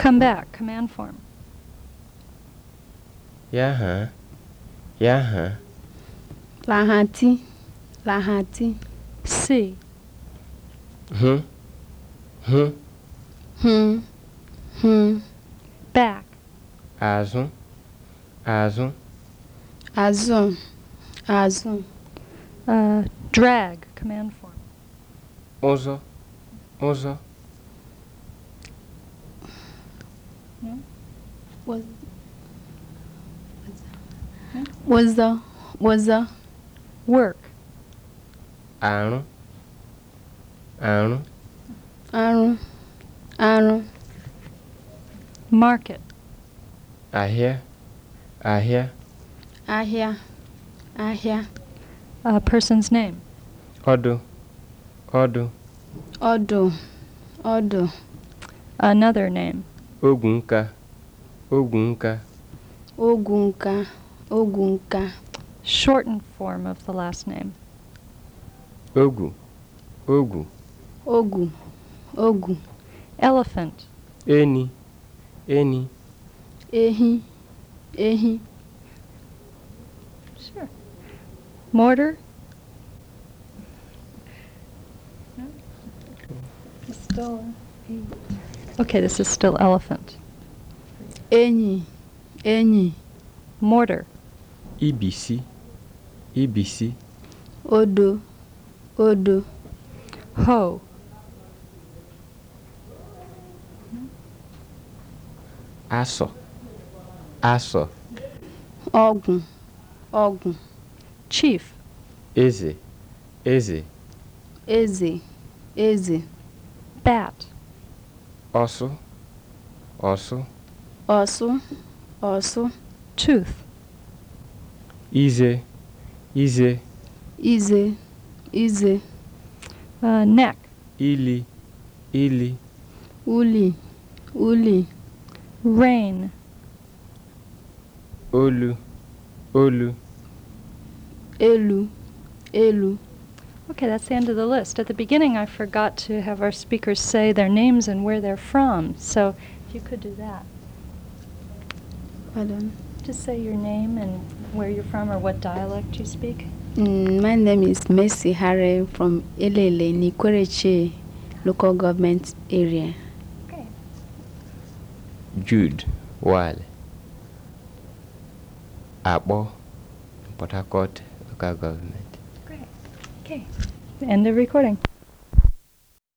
Come back, command form. Yaha. Yaha. Lahati. Lahati. See. Hmm. Hmm. Back. Azum. Azum. Azum. Azum. Drag, command form. Ozo. Ozo. No? Was the Work. Anu. Anu. Aaron. Market. Ahia. Ahia. Ahia. A person's name. Odu. Odu. Odo. Another name. Ogunka. Ogunka. Ogunka. Shortened form of the last name. Ogu. Ogu. Ogu. Elephant. Eni. Eni. Ehi. Sure. Mortar. No? Still. Okay, this is still elephant. Enyi. Mortar. Ibisi. Ibisi. Odo. Hoe. Aso. Aso. Ọgwụ. Chief. Eze. Eze. Eze. Bat. Osu. Osu. Ọsụ. Tooth. Ize. Ize. Ize. Neck. Ili. Ili. Uli. Rain. Olu. Olu. Elu. Okay, that's the end of the list. At the beginning, I forgot to have our speakers say their names and where they're from. So if you could do that. Pardon? Just say your name and where you're from or what dialect you speak. My name is Mercy Harry from Elele, Nikwereche local government area. Okay. Jude. Wale. Abo. Port Harcourt local government. Great. Okay. End of recording.